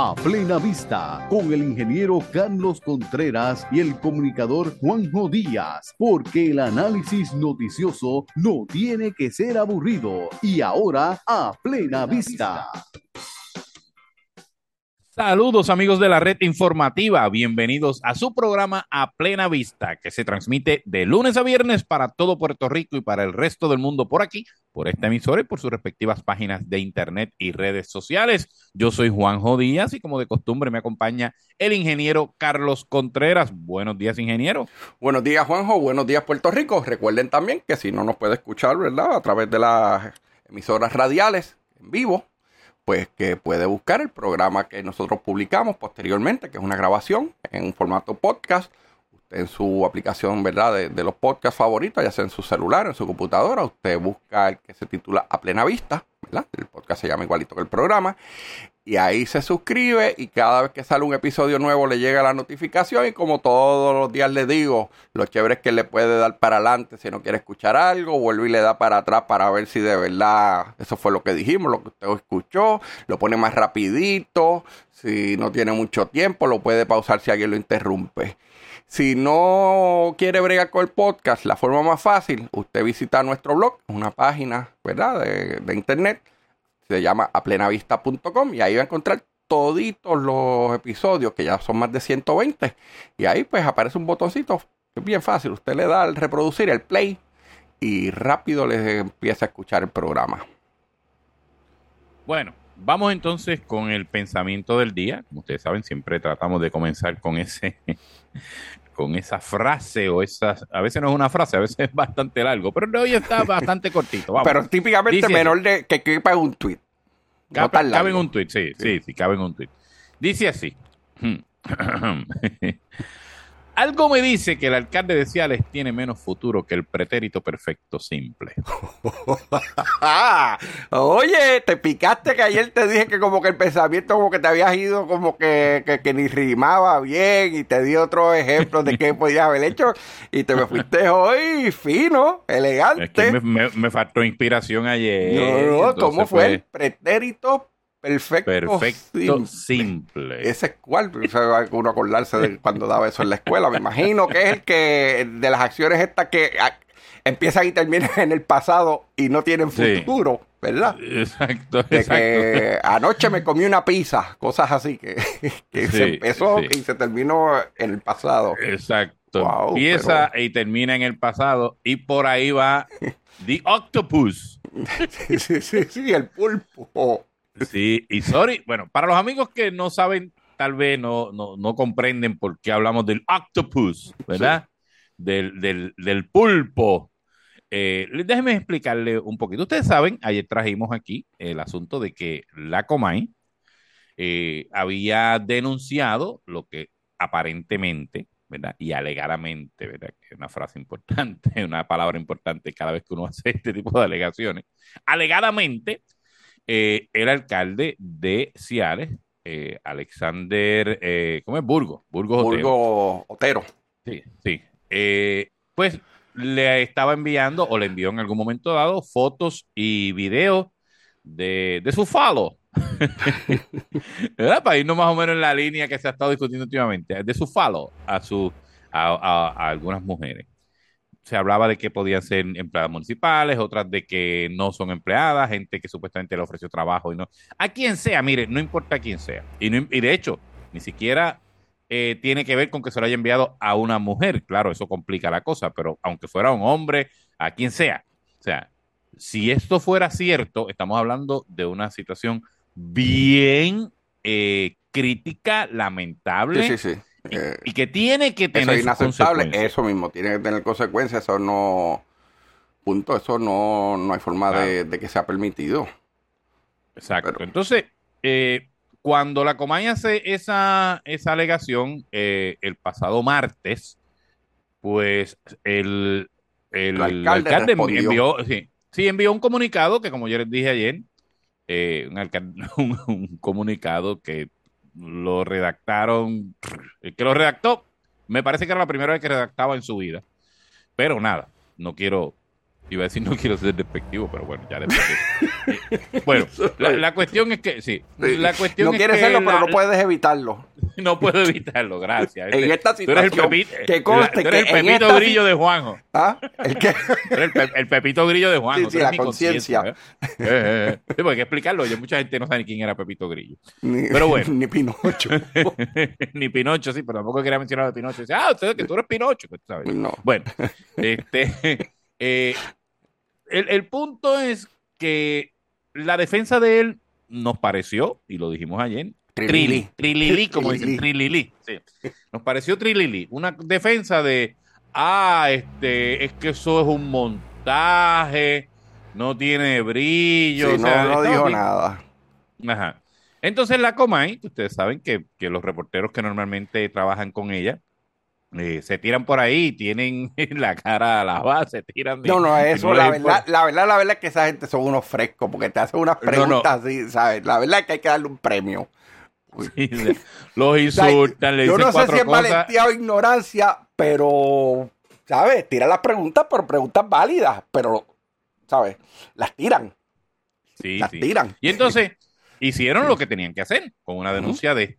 A Plena Vista, con el ingeniero Carlos Contreras y el comunicador Juanjo Díaz, porque el análisis noticioso no tiene que ser aburrido. Y ahora, A Plena Vista. Saludos amigos de la red informativa, bienvenidos a su programa A Plena Vista, que se transmite de lunes a viernes para todo Puerto Rico y para el resto del mundo por aquí, por esta emisora y por sus respectivas páginas de internet y redes sociales. Yo soy Juanjo Díaz y como de costumbre me acompaña el ingeniero Carlos Contreras. Buenos días, ingeniero. Buenos días, Juanjo. Buenos días, Puerto Rico. Recuerden también que si no nos puede escuchar, ¿verdad?, a través de las emisoras radiales en vivo, pues que puede buscar el programa que nosotros publicamos posteriormente, que es una grabación en un formato podcast. Usted en su aplicación, ¿verdad?, de los podcasts favoritos, ya sea en su celular, en su computadora, usted busca el que se titula A Plena Vista, ¿verdad? El podcast se llama igualito que el programa. Y ahí se suscribe y cada vez que sale un episodio nuevo le llega la notificación. Y como todos los días le digo, lo chévere es que le puede dar para adelante si no quiere escuchar algo, vuelve y le da para atrás para ver si de verdad eso fue lo que dijimos, lo que usted escuchó, lo pone más rapidito. Si no tiene mucho tiempo, lo puede pausar si alguien lo interrumpe. Si no quiere bregar con el podcast, la forma más fácil, usted visita nuestro blog, una página, ¿verdad?, de internet. Se llama aplenavista.com y ahí va a encontrar toditos los episodios, que ya son más de 120. Y ahí pues aparece un botoncito, es bien fácil. Usted le da al reproducir, el play, y rápido le empieza a escuchar el programa. Bueno, vamos entonces con el pensamiento del día. Como ustedes saben, siempre tratamos de comenzar con con esa frase o esas, a veces no es una frase, a veces es bastante largo, pero el de hoy está bastante cortito. Vamos. Pero típicamente Dice menor de que quepa en un tweet. No tan cabe en largo. un tuit, sí, cabe en un tuit. Dice así. Algo me dice que el alcalde de Ciales tiene menos futuro que el pretérito perfecto simple. Oye, te picaste que ayer te dije que como que el pensamiento como que te habías ido como que ni rimaba bien y te di otro ejemplo de qué podías haber hecho y te me fuiste hoy fino, elegante. Es que me faltó inspiración ayer. No, ¿cómo Entonces, fue pues, el pretérito perfecto simple. Ese es cuál, o sea, uno acordarse de cuando daba eso en la escuela. Me imagino que es el que de las acciones estas que empiezan y terminan en el pasado y no tienen futuro, ¿verdad? Exacto, De exacto. que anoche me comí una pizza, cosas así que se empezó y se terminó en el pasado. Exacto. Wow, Empieza y termina en el pasado y por ahí va The Octopus. Sí, el pulpo. Sí, y sorry, bueno, para los amigos que no saben, tal vez no comprenden por qué hablamos del octopus, ¿verdad? Sí. Del pulpo. Déjenme explicarle un poquito. Ustedes saben, ayer trajimos aquí el asunto de que la Comay había denunciado lo que aparentemente, ¿verdad? Y alegadamente, ¿verdad? Que es una frase importante, una palabra importante cada vez que uno hace este tipo de alegaciones. Alegadamente el alcalde de Ciales, Alexander, ¿cómo es? Burgos Otero. Burgo Otero. Sí, sí. Pues le estaba enviando, o le envió en algún momento dado, fotos y videos de su falo. ¿Verdad? Para irnos más o menos en la línea que se ha estado discutiendo últimamente, de su falo a algunas mujeres. Se hablaba de que podían ser empleadas municipales, otras de que no son empleadas, gente que supuestamente le ofreció trabajo y no. A quien sea, mire, no importa a quién sea. Y de hecho, ni siquiera tiene que ver con que se lo haya enviado a una mujer. Claro, eso complica la cosa, pero aunque fuera un hombre, a quien sea. O sea, si esto fuera cierto, estamos hablando de una situación bien crítica, lamentable Sí. y que tiene que Eso tener es sus inaceptable, consecuencias. eso mismo, tiene que tener consecuencias, eso no, punto, eso no hay forma Claro. de que sea permitido. Exacto. Pero, Entonces, cuando la Comay hace esa alegación el pasado martes, pues el el alcalde alcalde respondió. envió, sí, envió un comunicado que, como yo les dije ayer, un comunicado que lo redactaron, el que lo redactó, me parece que era la primera vez que redactaba en su vida, pero nada, no quiero Iba a decir no quiero ser despectivo, pero bueno, ya después. Bueno, la cuestión es que, sí, la cuestión no es quieres que serlo, pero no puedes evitarlo. no puedo evitarlo, gracias. En esta Tú eres situación, que conste tú eres el que en Pepito esta Grillo de Juanjo. ¿Ah? ¿El qué? Tú eres el Pepito Grillo de Juanjo. Sí, Tú eres la mi conciencia. Sí, porque hay que explicarlo. Oye, mucha gente no sabe ni quién era Pepito Grillo. Pero bueno. Ni Pinocho. Ni Pinocho, sí, pero tampoco quería mencionar a Pinocho. Dice, ustedes que tú eres Pinocho. Pues, ¿sabes? No. Bueno, el punto es que la defensa de él nos pareció, y lo dijimos ayer, trililí, como dicen, trililí. Sí. Nos pareció trililí. Una defensa de, es que eso es un montaje, no tiene brillo. Sí, o sea, no dijo bien. nada. Ajá. Entonces la Comay, ustedes saben que los reporteros que normalmente trabajan con ella, se tiran por ahí, tienen la cara a la base, se tiran. No, eso, la verdad es que esa gente son unos frescos, porque te hacen unas preguntas así, ¿sabes? La verdad es que hay que darle un premio. Sí, los insultan, le dicen yo no sé cuatro si es cosas. valentía o ignorancia, pero, ¿sabes? Tira las preguntas, pero preguntas válidas, pero, ¿sabes? Las tiran. Sí, las sí. tiran. Y entonces hicieron lo que tenían que hacer con una denuncia de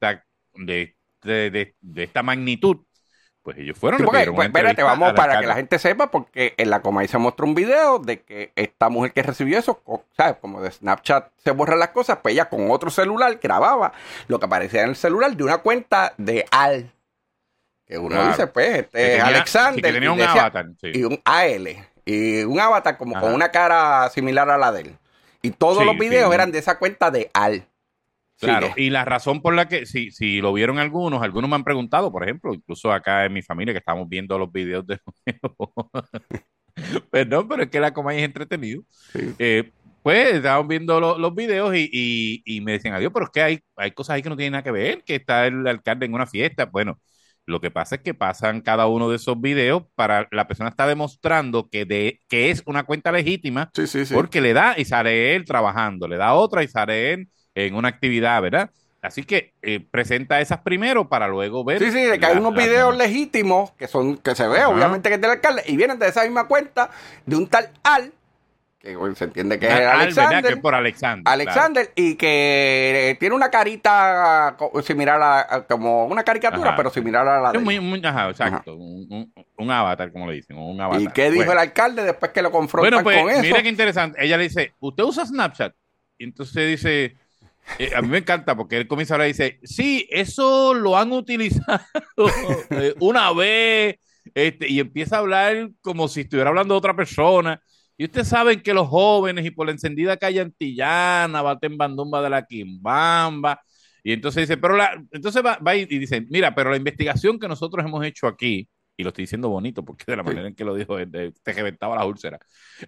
esta magnitud. Pues ellos fueron. Sí, porque, espérate, vamos para que la gente sepa, porque en la Comay se mostró un video de que esta mujer que recibió eso, ¿sabes? Como de Snapchat se borran las cosas, pues ella con otro celular grababa lo que aparecía en el celular de una cuenta de Al. Que uno dice, pues, Alexander. Que tenía un avatar. Sí. Y un AL. Y un avatar como con una cara similar a la de él. Y todos los videos eran de esa cuenta de Al. Claro, Sigue. y la razón por la que, si lo vieron algunos me han preguntado, por ejemplo, incluso acá en mi familia que estamos viendo los videos de nuevo. Perdón, pero es que la Comay es entretenido. Sí. Pues estábamos viendo los videos y me decían, adiós, pero es que hay cosas ahí que no tienen nada que ver, que está el alcalde en una fiesta. Bueno, lo que pasa es que pasan cada uno de esos videos para la persona está demostrando que es una cuenta legítima, Sí. porque le da y sale él trabajando, le da otra y sale él en una actividad, ¿verdad? Así que presenta esas primero para luego ver. Sí, de que hay unos videos legítimos que se ve, obviamente, que es del alcalde, y vienen de esa misma cuenta de un tal Al, que se entiende que es Alexander. Que es por Alexander. Alexander, claro. Y que tiene una carita similar a como una caricatura, pero similar a la de él. Exacto. Un avatar, como le dicen. Un avatar. ¿Y qué dijo el alcalde después que lo confrontan con eso? Mira qué interesante. Ella le dice, ¿usted usa Snapchat? Y entonces dice, a mí me encanta porque él comienza a hablar y dice, sí, eso lo han utilizado una vez, y empieza a hablar como si estuviera hablando de otra persona. Y ustedes saben que los jóvenes y por la encendida calle antillana baten bandumba de la quimbamba. Y entonces dice, entonces va y dice, mira, pero la investigación que nosotros hemos hecho aquí, y lo estoy diciendo bonito porque de la manera en que lo dijo, te reventaba las úlceras.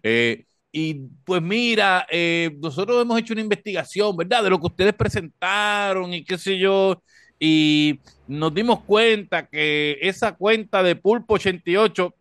Y pues mira, nosotros hemos hecho una investigación, ¿verdad? De lo que ustedes presentaron y qué sé yo. Y nos dimos cuenta que esa cuenta de Pulpo 88...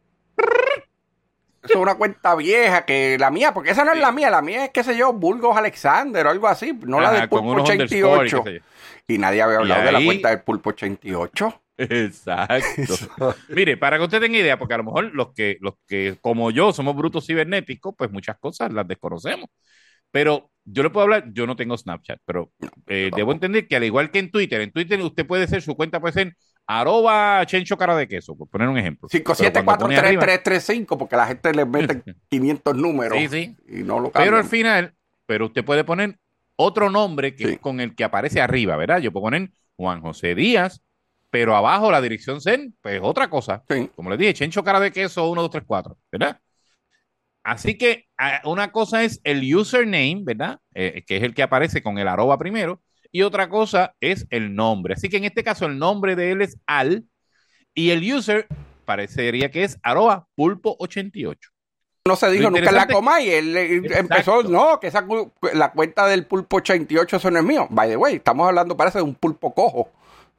Eso es una cuenta vieja que la mía, porque esa no es la mía es, qué sé yo, Burgos Alexander o algo así, no la del Pulpo 88. Y nadie había hablado de la cuenta del Pulpo 88. Exacto. Mire, para que usted tenga idea, porque a lo mejor los que como yo somos brutos cibernéticos, pues muchas cosas las desconocemos. Pero yo le puedo hablar, yo no tengo Snapchat, pero debo entender que al igual que en Twitter usted puede ser, su cuenta puede ser @Chencho Cara de Queso, por poner un ejemplo. 5743335, porque la gente le mete 500 números. Sí. Y no lo cambian. Pero al final, usted puede poner otro nombre que es con el que aparece arriba, ¿verdad? Yo puedo poner Juan José Díaz, pero abajo la dirección CEN, pues otra cosa. Sí. Como les dije, Chencho Cara de Queso 1234, ¿verdad? Así que una cosa es el username, ¿verdad? Que es el que aparece con el @ primero, y otra cosa es el nombre. Así que en este caso el nombre de él es Al, y el user parecería que es @Pulpo88. No se dijo nunca en la Comay, él empezó, no, que la cuenta del Pulpo 88, eso no es mío. By the way, estamos hablando, parece, de un pulpo cojo.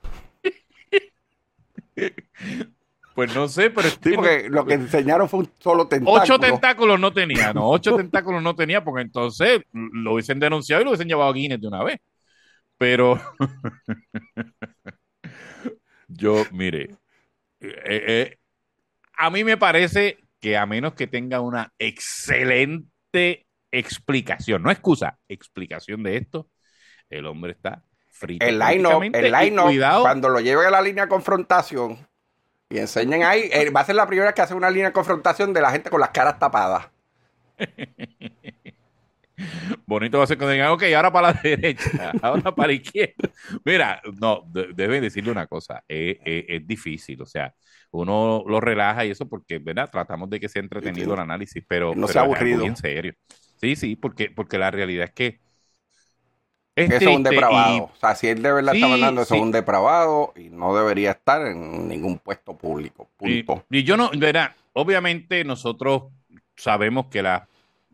Pues no sé, pero... Sí, porque lo que enseñaron fue un solo tentáculo. 8 tentáculos no tenía, 8 tentáculos no tenía, porque entonces lo hubiesen denunciado y lo hubiesen llevado a Guinness de una vez. Pero... yo, mire... a mí me parece que a menos que tenga una excelente explicación, no excusa, explicación de esto, el hombre está frito. El line-up, Cuidado. cuando lo lleven a la línea de confrontación y enseñen ahí, va a ser la primera vez que hace una línea de confrontación de la gente con las caras tapadas. Bonito va a ser cuando digan, ok, ahora para la derecha, ahora para la izquierda. Mira, no, debe decirle una cosa, es difícil, o sea, uno lo relaja y eso porque, ¿verdad? Tratamos de que sea entretenido el análisis, pero, no sea aburrido. Es muy en serio. Sí, porque la realidad es que eso es un depravado. O sea, si él de verdad está mandando, eso es un depravado y no debería estar en ningún puesto público. Punto. Y yo no, ¿verdad? Obviamente nosotros sabemos que la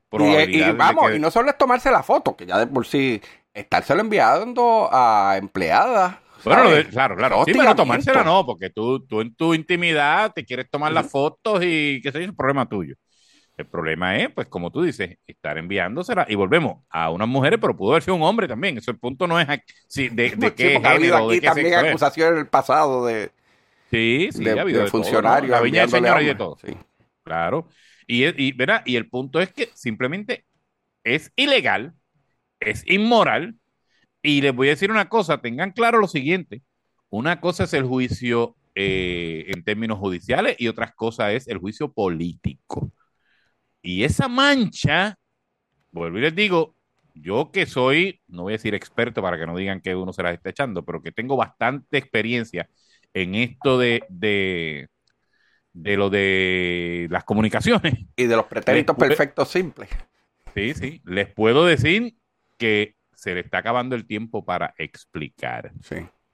y no solo es tomarse la foto, que ya de por sí estárselo enviando a empleadas. Bueno, claro. Sí, pero tomársela no, porque tú en tu intimidad te quieres tomar las fotos y qué sé yo, es un problema tuyo. El problema es, pues, como tú dices, estar enviándosela. Y volvemos a unas mujeres, pero pudo haber sido un hombre también. Eso el punto no es de qué género, aquí de qué también sexo es. acusaciones en el pasado de ha habido de funcionarios. La viña del señor y de todo. Sí. Claro. ¿Verdad? Y el punto es que simplemente es ilegal, es inmoral. Y les voy a decir una cosa, tengan claro lo siguiente. Una cosa es el juicio en términos judiciales y otra cosa es el juicio político. Y esa mancha, vuelvo y les digo, yo que soy, no voy a decir experto para que no digan que uno se las está echando, pero que tengo bastante experiencia en esto de lo de las comunicaciones. Y de los pretéritos perfectos simples. Sí. Les puedo decir que se le está acabando el tiempo para explicar. Sí.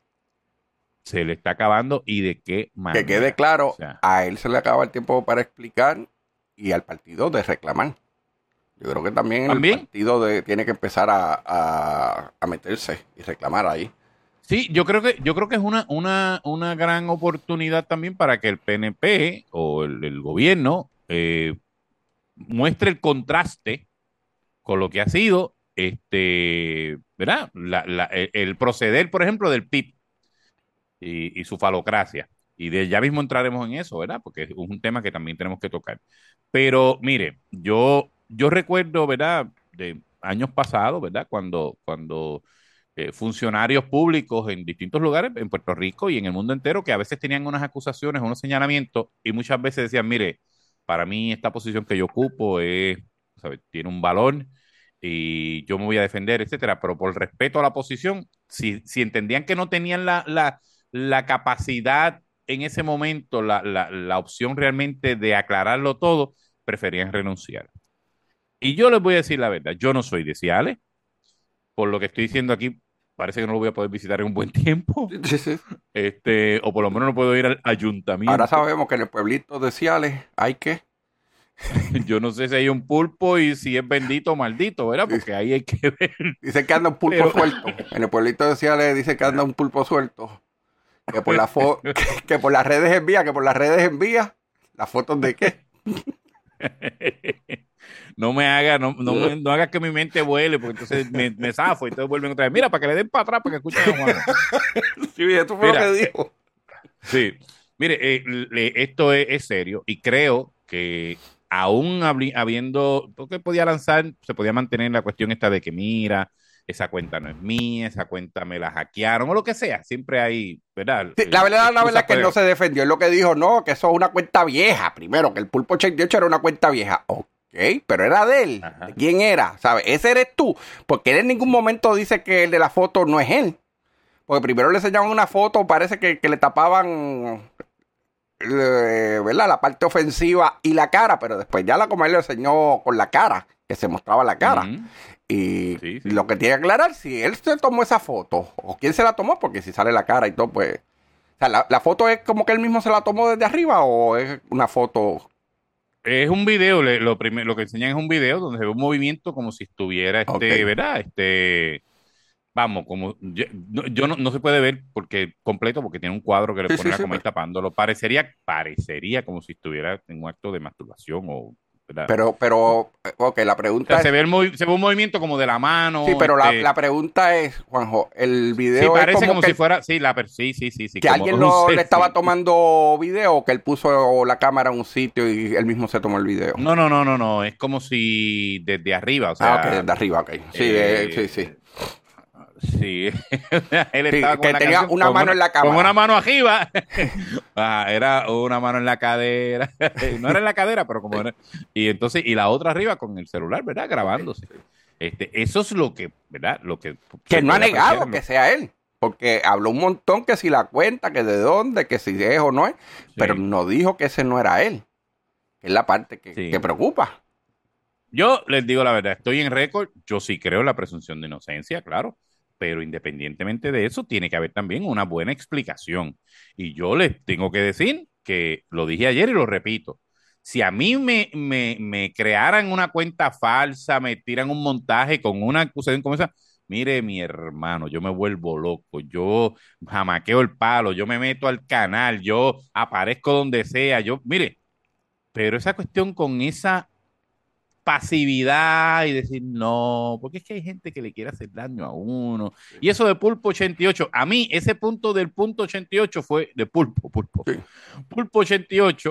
Se le está acabando y de qué manera. Que quede claro, a él se le acaba el tiempo para explicar y al partido de reclamar. Yo creo que también el partido tiene que empezar a meterse y reclamar ahí. Sí, yo creo que es una gran oportunidad también para que el PNP o el gobierno muestre el contraste con lo que ha sido ¿verdad? El proceder, por ejemplo, del PIB y su falocracia. Y ya mismo entraremos en eso, ¿verdad? Porque es un tema que también tenemos que tocar. Pero mire, yo recuerdo, ¿verdad? De años pasados, ¿verdad? Cuando funcionarios públicos en distintos lugares, en Puerto Rico y en el mundo entero, que a veces tenían unas acusaciones, unos señalamientos, y muchas veces decían, mire, para mí esta posición que yo ocupo ¿sabe? Tiene un valor y yo me voy a defender, etcétera, pero por respeto a la posición, si entendían que no tenían la capacidad en ese momento, la opción realmente de aclararlo todo, preferían renunciar. Y yo les voy a decir la verdad, yo no soy de Ciales, por lo que estoy diciendo aquí, parece que no lo voy a poder visitar en un buen tiempo. Sí. O por lo menos no puedo ir al ayuntamiento. Ahora sabemos que en el pueblito de Ciales hay que... Yo no sé si hay un pulpo y si es bendito o maldito, ¿verdad? Porque ahí hay que ver. Dicen que anda un pulpo suelto. En el pueblito de Ciales dicen que anda un pulpo suelto. Que por que por las redes envía. ¿Las fotos de qué? No me haga, no haga que mi mente vuele, porque entonces me zafo y entonces vuelven otra vez. Mira, para que le den para atrás, para que escuchen a Juan. Sí, esto fue lo que dijo. Sí. Mire, esto es serio y creo que aún habiendo, porque se podía mantener la cuestión esta de que mira, esa cuenta no es mía, esa cuenta me la hackearon o lo que sea, siempre hay, ¿verdad? Sí, la verdad es que él no se defendió, es lo que dijo, no, que eso es una cuenta vieja, primero, que el Pulpo 88 era una cuenta vieja, ok, pero era de él, Ajá. ¿De quién era? ¿Sabes? Ese eres tú, porque él en ningún momento dice que el de la foto no es él, porque primero le enseñaban una foto, parece que le tapaban... ¿verdad? La parte ofensiva y la cara, pero después ya como él le enseñó con la cara, que se mostraba la cara. Y sí. lo que tiene que aclarar, si él se tomó esa foto, o quién se la tomó, porque si sale la cara y todo, pues... O sea, ¿la foto es como que él mismo se la tomó desde arriba o es una foto...? Es un video, lo que enseñan es un video donde se ve un movimiento como si estuviera, ¿verdad? Vamos, como yo no se puede ver completo porque tiene un cuadro que le pone como ahí tapándolo. Parecería como si estuviera en un acto de masturbación o ¿verdad? Ok, la O pregunta sea, se es... ve, se ve un movimiento como de la mano. Sí, pero la pregunta es, Juanjo, el sí, video es parece como que, si fuera, sí, sí, que como alguien un le estaba selfie. tomando video o que él puso la cámara en un sitio y él mismo se tomó el video. No, es como si desde arriba, o Ah, ok, sea, desde arriba, ok. Sí, sí, sí. sí, él Sí, estaba con que la tenía canción una mano en la con una cámara. mano arriba. Era una mano en la cadera. No era en la cadera, pero como era. Y entonces, y la otra arriba con el celular, ¿verdad? Ok, Grabándose. sí. Eso es lo que, ¿verdad? Lo que Que se él no ha puede apreciar negado que sea él, porque habló un montón que si la cuenta, que de dónde, que si es o no es, pero sí, no dijo que ese no era él, que es la parte que sí. preocupa. Yo les digo la verdad, estoy en récord, yo sí creo en la presunción de inocencia, claro, pero independientemente de eso, tiene que haber también una buena explicación. Y yo les tengo que decir que lo dije ayer y lo repito. Si a mí me crearan una cuenta falsa, me tiran un montaje con una acusación como esa, mire, mi hermano, yo me vuelvo loco, yo jamaqueo el palo, yo me meto al canal, yo aparezco donde sea, mire, pero esa cuestión con esa pasividad y decir no, porque es que hay gente que le quiere hacer daño a uno. Y eso de Pulpo 88, a mí ese punto del punto 88 fue de Pulpo. Sí. Pulpo 88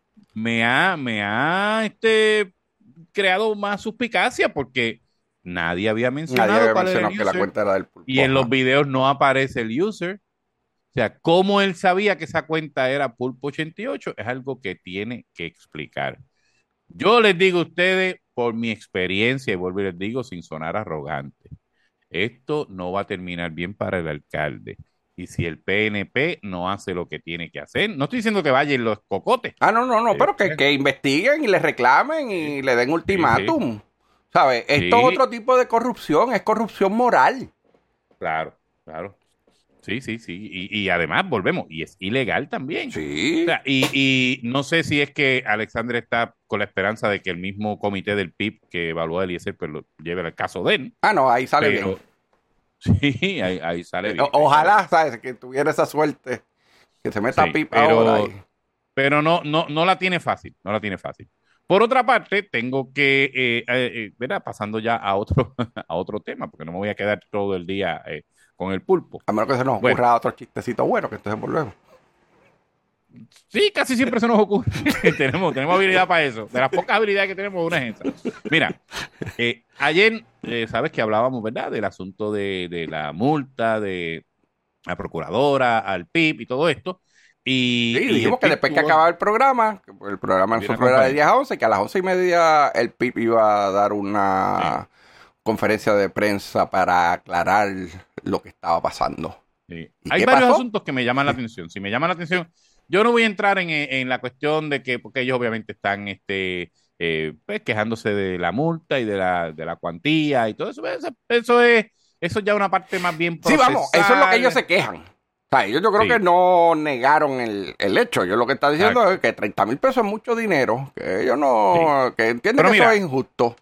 me ha creado más suspicacia porque nadie había Nadie mencionado había cuál era mencionado el que la user cuenta era del y pulpo. en los Ajá. videos no aparece el user. O sea, cómo él sabía que esa cuenta era Pulpo 88 es algo que tiene que explicar. Yo les digo a ustedes, por mi experiencia, y vuelvo y les digo sin sonar arrogante, esto no va a terminar bien para el alcalde. Y si el PNP no hace lo que tiene que hacer, no estoy diciendo que vayan los cocotes. Ah, no, pero Pues, que investiguen y le reclamen sí, y le den sí, ultimátum. ¿Sabes? Esto es sí, otro tipo de corrupción, es corrupción moral. claro. Sí. Y además, volvemos, y es ilegal también. O Sí. sea, y no sé si es que Alexander está con la esperanza de que el mismo comité del PIB que evalúa a Eliezer pues lo lleve al caso de él, Ah, no, ahí sale bien. pero sí, ahí sale bien. Ahí sale Ojalá, bien. ¿sabes? Que tuviera esa suerte. Que se meta Sí, Pip ahora. pero no la tiene fácil, no la tiene fácil. Por otra parte, tengo que, ¿verdad? Pasando ya a otro, a otro tema, porque no me voy a quedar todo el día con el pulpo. A menos que se nos Bueno, ocurra otro chistecito bueno, que entonces volvemos. sí, casi siempre se nos ocurre. tenemos habilidad para eso. De las pocas habilidades que tenemos, una es esa. Mira, ayer, sabes que hablábamos, ¿verdad? Del asunto de la multa, de la procuradora, al PIB y todo esto. Sí, Y el dijimos que PIB después que tuvo acababa el programa, que el programa una nosotros era de 10 conferencia. a 11, que a las 11:30 el PIB iba a dar Sí, una conferencia de prensa para aclarar lo que estaba pasando. sí. ¿Y Hay qué varios pasó? asuntos que me llaman la atención. Si me llaman la atención, yo no voy a entrar en la cuestión de que, porque ellos obviamente están pues, quejándose de la multa y de la cuantía y todo eso. Eso ya es una parte más bien Sí, vamos, eso es lo que ellos procesal. se quejan. O sea, ellos yo creo que Sí, no negaron el hecho. Yo lo que está diciendo exacto. es que 30,000 pesos es mucho dinero, que ellos Sí. no, que entienden Pero que eso es mira, injusto.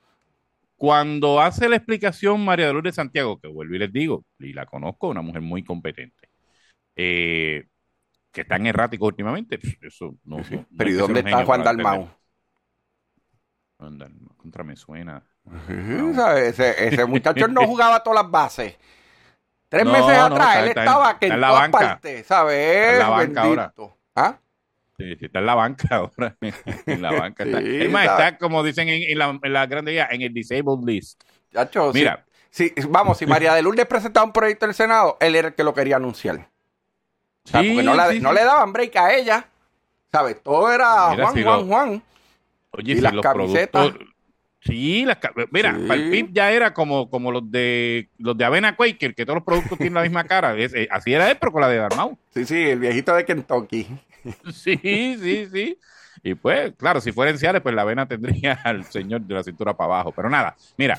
cuando hace la explicación María de Lourdes Santiago, que vuelvo y les digo, y la conozco, una mujer muy competente, eh, que es tan errático últimamente, eso Sí, no, sí. no Pero hay ¿y que ser dónde un está genio Juan para Dalmau? entender. Anda, contra me suena. Sí, ¿sabes? Ese muchacho no jugaba todas las bases. 3 meses No, atrás él está estaba que está en en la todas banca. partes, Está en la ¿sabes? banca ahora. Bendito. ¿Ah? Sí, está en la banca ahora. En la banca está. Es Sí, más, ¿sabes? está, como dicen en la grande guía, en el disabled list. Chacho, sí. Mira, Sí, vamos, si María de Lourdes presentaba un proyecto en el Senado, él era el que lo quería anunciar. O sea, porque sí. no le daban break a ella. ¿Sabes? Todo era Mira, Juan. oye, Y si las los camisetas. productos. Sí, mira, para el Sí. PIB ya era como los de Avena Quaker, que todos los productos tienen la misma cara. Así era él, pero con la de Dalmau. Sí, el viejito de Kentucky. Sí. Y pues, claro, si fuera en Ciales, pues la avena tendría al señor de la cintura para abajo. Pero nada, mira,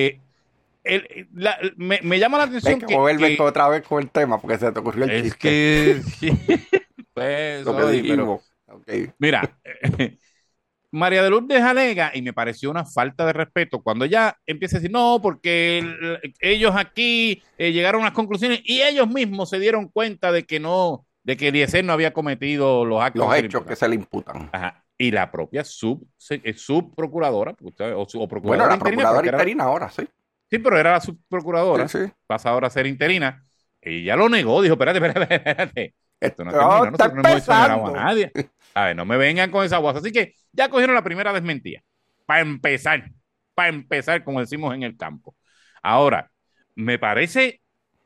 me llama la Ves atención que que, vuelve que otra vez con el tema porque se te ocurrió el es chiste. que, sí, pues, Lo que sorry, pero dijimos. Okay. mira, María de Lourdes alega, y me pareció una falta de respeto, cuando ella empieza a decir, no, porque ellos aquí llegaron a unas conclusiones y ellos mismos se dieron cuenta de que no, de que Eliezer no había cometido los actos Los que se le hechos que imputaban. se le imputan. Ajá. y la propia subprocuradora, o procuradora Bueno, la interina, procuradora porque interina ahora, sí. sí, pero era la subprocuradora, Sí, sí. pasa ahora a ser interina, y ya lo negó, dijo, espérate, esto no ha No, terminado, está nosotros no hemos exonerado a empezando. nadie. A ver, no me vengan con esa voz. Así que ya cogieron la primera desmentida. Para empezar, como decimos en el campo. Ahora, me parece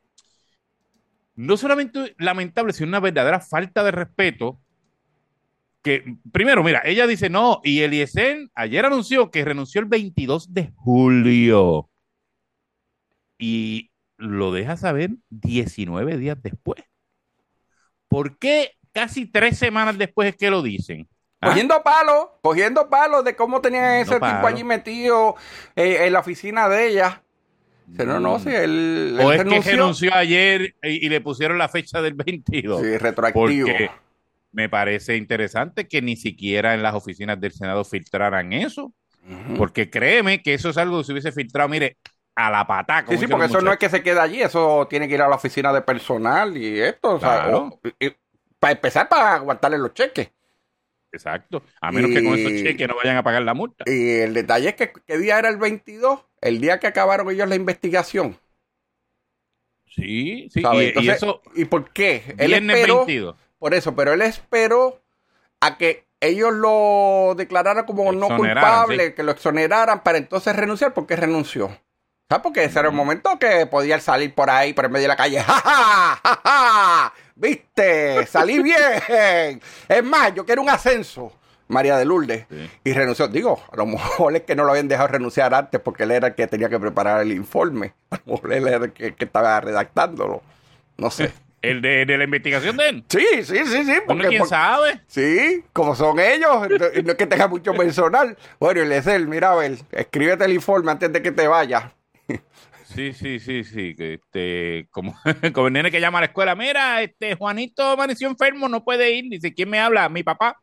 no solamente lamentable, sino una verdadera falta de respeto. Que, primero, mira, ella dice no, y Eliezer ayer anunció que renunció el 22 de julio. Y lo deja saber 19 días después. ¿Por qué casi 3 semanas después es que lo dicen? ¿Ah? Cogiendo palos de cómo tenían ese tipo allí metido en la oficina de ella. No, si él o es que renunció ayer y le pusieron la fecha del 22. Sí, retroactivo. Porque me parece interesante que ni siquiera en las oficinas del Senado filtraran eso. Porque créeme que eso es algo que se hubiese filtrado, mire, a la patada. Sí, porque eso no es que se quede allí, eso tiene que ir a la oficina de personal y esto. Claro. O sea, para empezar, para aguantarle los cheques. Exacto. A menos que con esos cheques no vayan a pagar la multa. Y el detalle es que ¿qué día era el 22? El día que acabaron ellos la investigación. Sí. Entonces, y eso. ¿Y por qué? Él esperó. 22. Por eso, pero él esperó a que ellos lo declararan como no culpable, sí, que lo exoneraran para entonces renunciar. ¿Por qué renunció? ¿Sabes? Porque ese era el momento que podía salir por ahí, por el medio de la calle. ¡Ja, ja, ja, ja! ¿Viste? Salí bien. Es más, yo quiero un ascenso, María de Lourdes. Sí. Y renunció. Digo, a lo mejor es que no lo habían dejado renunciar antes porque él era el que tenía que preparar el informe. A lo mejor él era el que estaba redactándolo. No sé. ¿El de la investigación de él? Sí. Porque, ¿quién sabe? Sí, como son ellos, no es que tenga mucho personal. Bueno, Eliezer, mira, a ver, escríbete el informe antes de que te vayas. Sí. Como el nene que llama a la escuela, mira, Juanito amaneció enfermo, no puede ir. Dice, ¿quién me habla? Mi papá.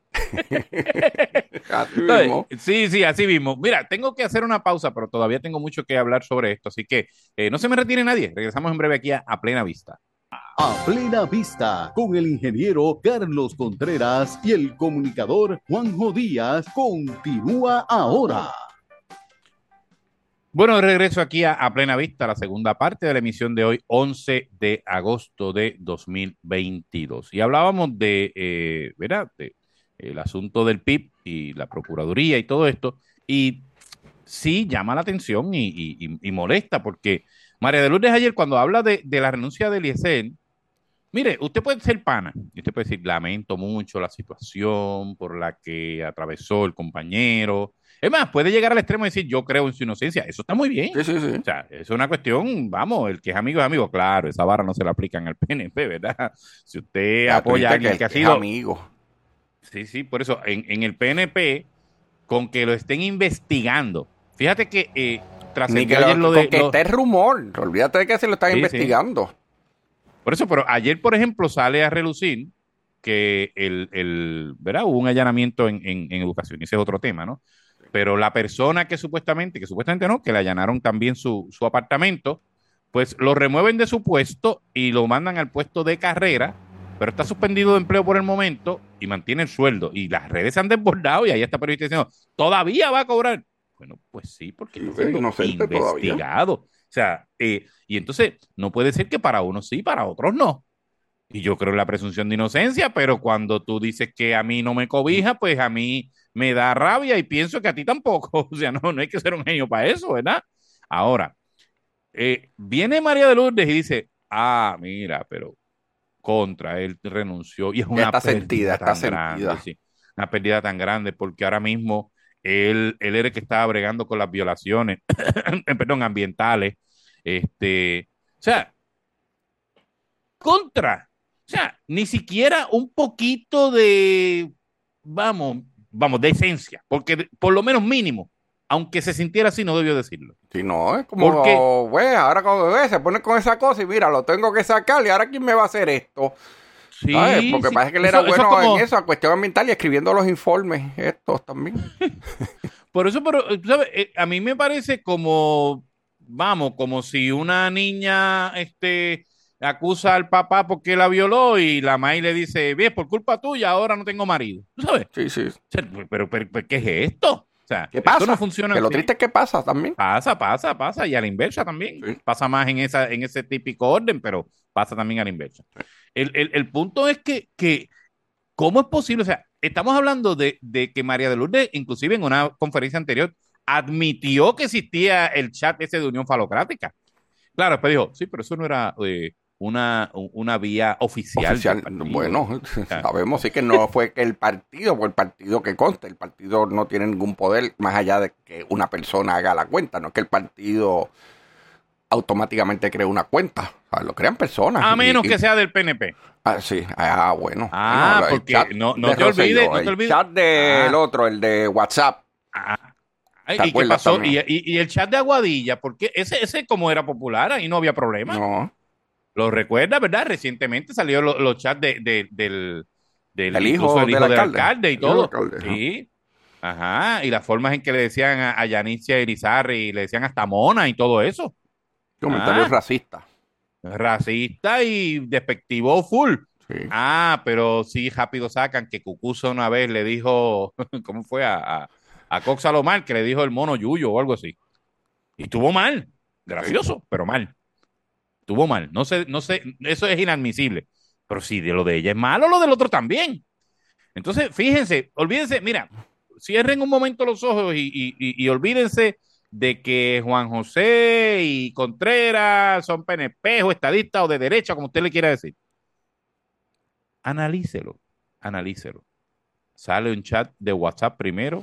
Así mismo. Sí, así mismo. Mira, tengo que hacer una pausa, pero todavía tengo mucho que hablar sobre esto, así que no se me retire nadie. Regresamos en breve aquí a Plena Vista. A Plena Vista, con el ingeniero Carlos Contreras y el comunicador Juanjo Díaz, continúa ahora. Bueno, de regreso aquí a Plena Vista, la segunda parte de la emisión de hoy, 11 de agosto de 2022. Y hablábamos de, ¿verdad? El asunto del PIB y la Procuraduría y todo esto. Y sí llama la atención y molesta, porque María de Lourdes ayer, cuando habla de la renuncia de Eliezer, mire, usted puede ser pana, y usted puede decir, lamento mucho la situación por la que atravesó el compañero. Es más, puede llegar al extremo de decir, yo creo en su inocencia. Eso está muy bien. Sí. O sea, es una cuestión, vamos, el que es amigo es amigo. Claro, esa barra no se la aplican al PNP, ¿verdad? Si usted apoya a alguien que ha sido amigo. Sí, por eso, en el PNP, con que lo estén investigando. Fíjate que trascendió ayer lo de... que esté rumor. Olvídate de que se lo están investigando. Sí. Por eso, pero ayer, por ejemplo, sale a relucir que ¿verdad? Hubo un allanamiento en educación, y ese es otro tema, ¿no? Pero la persona que supuestamente no, que le allanaron también su apartamento, pues lo remueven de su puesto y lo mandan al puesto de carrera, pero está suspendido de empleo por el momento y mantiene el sueldo. Y las redes se han desbordado y ahí está periodista diciendo, ¿todavía va a cobrar? Bueno, pues sí, porque está siendo investigado. Todavía. O sea, y entonces no puede ser que para unos sí, para otros no. Y yo creo en la presunción de inocencia, pero cuando tú dices que a mí no me cobija, pues a mí me da rabia y pienso que a ti tampoco. O sea, no hay que ser un genio para eso, ¿verdad? Ahora, viene María de Lourdes y dice, mira, pero él renunció y es una pérdida tan grande. Sí, una pérdida tan grande porque ahora mismo él era el que estaba bregando con las violaciones, perdón, ambientales. O sea, o sea, ni siquiera un poquito de, vamos, de esencia, porque por lo menos mínimo, aunque se sintiera así, no debió decirlo. Si no, es como, güey, ahora como se pone con esa cosa y mira, lo tengo que sacar y ahora ¿quién me va a hacer esto? Sí, porque parece que él era bueno como... en eso, a cuestión ambiental y escribiendo los informes, estos también. Por eso, pero, ¿sabes? A mí me parece como, como si una niña, acusa al papá porque la violó y la maíz le dice, bien, por culpa tuya, ahora no tengo marido. ¿Tú sabes? Sí, sí. O sea, pero, ¿qué es esto? O sea, ¿Qué esto no pasa? funciona Que lo así. triste es que pasa también. Pasa, y a la inversa también. Sí. Pasa más en ese típico orden, pero pasa también a la inversa. El punto es que, ¿cómo es posible? O sea, estamos hablando de que María de Lourdes, inclusive en una conferencia anterior, admitió que existía el chat ese de Unión Falocrática. Claro, después dijo, sí, pero eso no era una vía oficial del Oficial, partido. bueno, O sea, sabemos sí que no fue que el partido, o el partido que conste, el partido no tiene ningún poder más allá de que una persona haga la cuenta, no es que el partido automáticamente cree una cuenta, o sea, lo crean personas. a menos que sea del PNP. Sí, bueno. Ah, Bueno, el porque chat no de te olvides, Rosselló, no te olvides. el chat del Ah, otro, el de WhatsApp, Ay, ¿te ¿y qué acuerdas pasó? también? Y el chat de Aguadilla, porque ese como era popular, ahí no había problema. No, Lo recuerda, ¿verdad? Recientemente salió los chats del incluso hijo el del hijo del alcalde. alcalde y El hijo del todo. alcalde, ajá. Sí. Ajá. Y las formas en que le decían a Yanitzia Irizarry, le decían hasta mona y todo eso. Comentarios Ah, racistas. racista y despectivo full. Sí. Ah, pero sí, rápido sacan que Cucuzo una vez le dijo, ¿cómo fue? A Cox Salomar, que le dijo el mono Yuyo o algo así. Y estuvo mal. Gracioso, pero mal. Estuvo mal. No sé, eso es inadmisible. Pero si de lo de ella es malo, lo del otro también. Entonces, fíjense, olvídense, mira, cierren un momento los ojos y olvídense de que Juan José y Contreras son PNP o estadistas o de derecha, como usted le quiera decir. Analícelo, analícelo. Sale un chat de WhatsApp primero,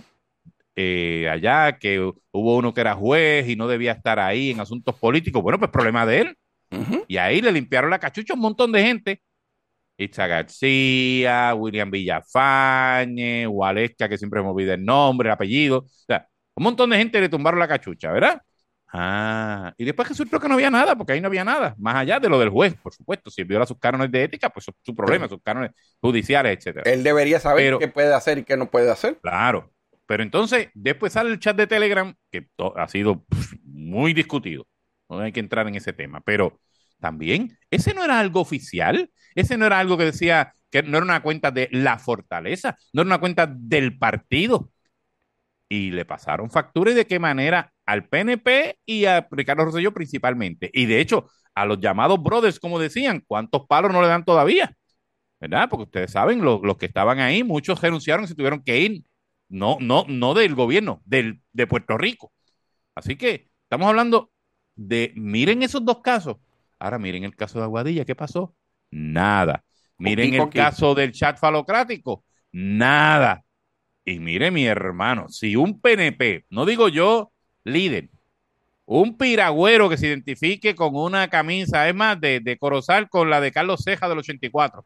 allá que hubo uno que era juez y no debía estar ahí en asuntos políticos. Bueno, pues problema de él. Ujú. Y ahí le limpiaron la cachucha a un montón de gente. Itza García, William Villafañe, Waleska, que siempre me olvida el nombre, el apellido. O sea, un montón de gente le tumbaron la cachucha, ¿verdad? Ah, y después resultó que no había nada, porque ahí no había nada, más allá de lo del juez, por supuesto. Si viola sus cánones de ética, pues eso es su problema, sus cánones judiciales, etcétera. Él debería saber Pero, qué puede hacer y qué no puede hacer. claro, pero entonces después sale el chat de Telegram, que ha sido muy discutido. No hay que entrar en ese tema, pero también, ese no era algo oficial, ese no era algo que decía que no era una cuenta de la fortaleza, no era una cuenta del partido. Y le pasaron factura y de qué manera al PNP y a Ricardo Rosselló principalmente. Y de hecho, a los llamados brothers, como decían, ¿cuántos palos no le dan todavía? ¿Verdad? Porque ustedes saben, los que estaban ahí, muchos renunciaron y se tuvieron que ir. No del gobierno, de Puerto Rico. Así que estamos hablando miren esos dos casos. Ahora miren el caso de Aguadilla, ¿qué pasó? Nada. Miren Coquí, el coquí. caso del chat falocrático, nada. Y mire, mi hermano, si un PNP, no digo yo líder, un piragüero que se identifique con una camisa, es más, de Corozal con la de Carlos Ceja del 84,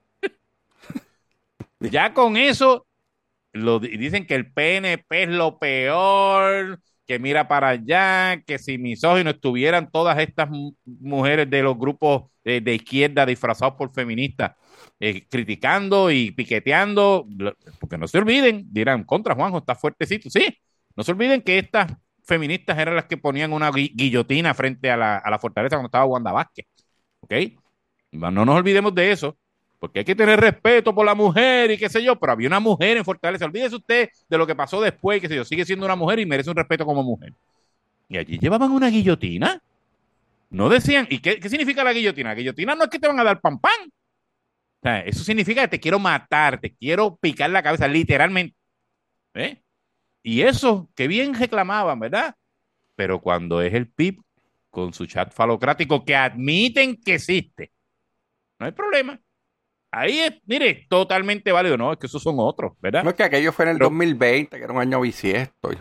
ya con eso dicen que el PNP es lo peor, que mira para allá, que si misóginos estuvieran todas estas mujeres de los grupos de izquierda disfrazados por feministas, criticando y piqueteando, porque no se olviden, dirán, contra Juanjo, está fuertecito, sí, no se olviden que estas feministas eran las que ponían una guillotina frente a la fortaleza cuando estaba Wanda Vázquez, ¿ok? No nos olvidemos de eso, porque hay que tener respeto por la mujer y qué sé yo, pero había una mujer en Fortaleza. Olvídese usted de lo que pasó después, qué sé yo, sigue siendo una mujer y merece un respeto como mujer. Y allí llevaban una guillotina. No decían, ¿y qué significa la guillotina? La guillotina no es que te van a dar pan pan. O sea, eso significa que te quiero matar, te quiero picar la cabeza, literalmente. ¿Eh? Y eso, que bien reclamaban, ¿verdad? Pero cuando es el PIB con su chat falocrático que admiten que existe, no hay problema. Ahí es, mire, totalmente válido, ¿no? Es que esos son otros, ¿verdad? No es que aquello fue en el Pero, 2020, que era un año bisiesto.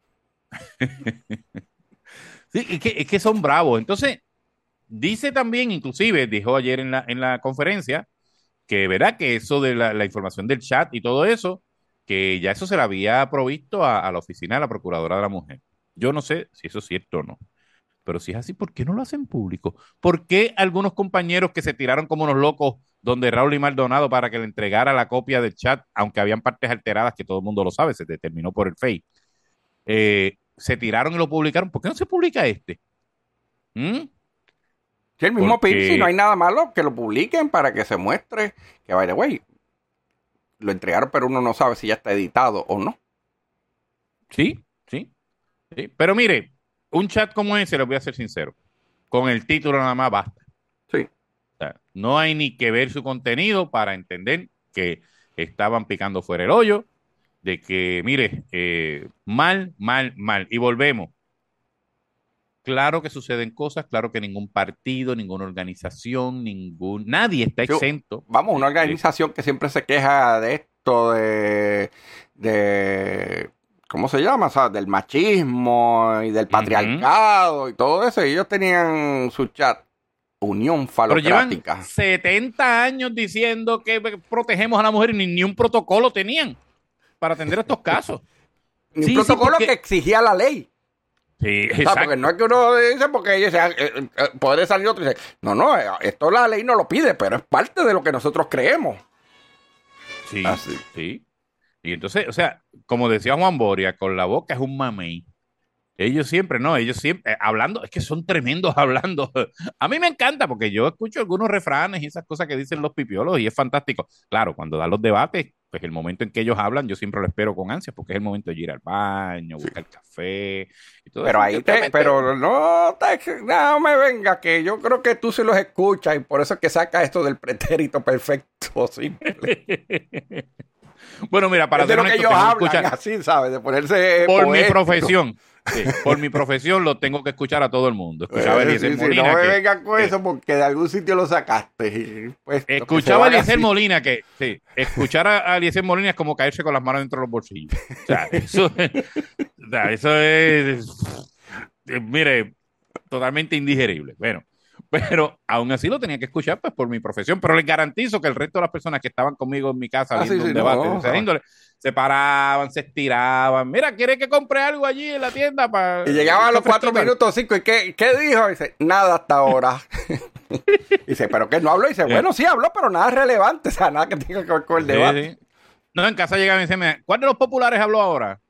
sí, es que son bravos. Entonces, dice también, inclusive, dijo ayer en la conferencia, que, ¿verdad? Que eso de la información del chat y todo eso, que ya eso se le había provisto a la oficina de la Procuradora de la Mujer. Yo no sé si eso es cierto o no. Pero si es así, ¿por qué no lo hacen público? ¿Por qué algunos compañeros que se tiraron como unos locos donde Raúl y Maldonado para que le entregara la copia del chat, aunque habían partes alteradas que todo el mundo lo sabe, se determinó por el Face, se tiraron y lo publicaron? ¿Por qué no se publica este? ¿Mm? Sí, el mismo Porque- PIB, si no hay nada malo, que lo publiquen para que se muestre que, by the way, lo entregaron, pero uno no sabe si ya está editado o no. Sí, sí, sí. Pero mire, un chat como ese, les voy a ser sincero, con el título nada más basta. Sí. O sea, no hay ni que ver su contenido para entender que estaban picando fuera el hoyo, de que, mire, mal, mal, mal. Y volvemos. Claro que suceden cosas, claro que ningún partido, ninguna organización, nadie está Sí, exento. vamos, una organización que siempre se queja de esto, de ¿cómo se llama? O sea, del machismo y del patriarcado y todo eso. Y ellos tenían su chat, Unión Pero llevan Falocrática. 70 años diciendo que protegemos a la mujer y ni un protocolo tenían para atender estos casos. Ni Sí, un sí, protocolo porque- que exigía la ley. Sí, O sea, exacto. porque no es que uno dice, porque ellos puede salir otro y dice, no, esto la ley no lo pide, pero es parte de lo que nosotros creemos. Sí, Así. sí. Y entonces, o sea, como decía Juan Boria, con la boca es un mamey. Ellos siempre, hablando, es que son tremendos hablando. A mí me encanta porque yo escucho algunos refranes y esas cosas que dicen los pipiolos y es fantástico. Claro, cuando dan los debates, pues el momento en que ellos hablan, yo siempre lo espero con ansias porque es el momento de ir al baño, buscar café y todo Pero eso. ahí Obviamente, pero no me venga, que yo creo que tú sí los escuchas y por eso es que saca esto del pretérito perfecto, simple. Bueno, mira, para Es de ser lo que honesto, ellos tengo que hablan, escuchar así, ¿sabes? De ponerse por mi poético. profesión. Sí, por mi profesión lo tengo que escuchar a todo el mundo. Escuchaba a Eliezer Sí, Molina no me que- vengan con eso porque de algún sitio lo sacaste. Y, pues, escuchaba a que se Eliezer van así. Molina que, sí, escuchar a Eliezer Molina es como caerse con las manos dentro de los bolsillos. O sea, eso es, mire, totalmente indigerible. Bueno, pero aún así lo tenía que escuchar pues por mi profesión, pero les garantizo que el resto de las personas que estaban conmigo en mi casa viendo sí, un sí, debate no, de esa ¿sabes? índole, se paraban, se estiraban. Mira, ¿quiere que compre algo allí en la tienda para Y llegaban a los echar 4 fresquito? minutos 5 y ¿qué dijo? Dice, nada hasta ahora. Dice, ¿pero qué no habló? Dice, bueno, sí habló, pero nada relevante, o sea, nada que tenga que ver con el Sí, debate. sí. No, en casa llegaban y decían, ¿cuál de los populares habló ahora?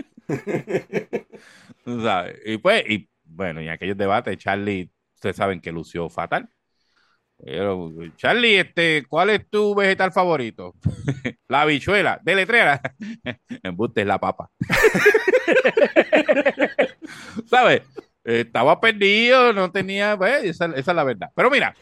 Tú sabes. Y pues, y bueno, y en aquellos debates, Charlie, ustedes saben que lució fatal. Pero, Charlie, ¿cuál es tu vegetal favorito? La habichuela, deletréala. Embuste es la papa. ¿Sabes? Estaba perdido, no tenía, pues, esa es la verdad. Pero mira,